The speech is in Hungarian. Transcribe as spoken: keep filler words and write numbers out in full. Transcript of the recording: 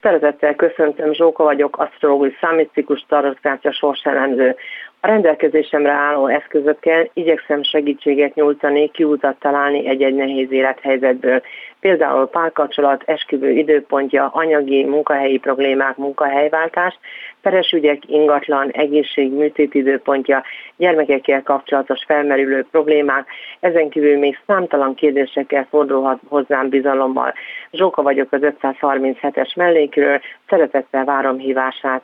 Szeretettel köszöntöm, Zsóka vagyok, asztrológus, számmisztikus, tarotkártya sorselemző. A rendelkezésemre álló eszközökkel igyekszem segítséget nyújtani, kiutat találni egy-egy nehéz élethelyzetből. Például párkapcsolat, esküvő időpontja, anyagi, munkahelyi problémák, munkahelyváltás, peres ügyek, ingatlan, egészség, műtét időpontja, gyermekekkel kapcsolatos felmerülő problémák, ezen kívül még számtalan kérdésekkel fordulhat hozzám bizalommal. Zsóka vagyok az ötszázharminchetes mellékről, szeretettel várom hívását.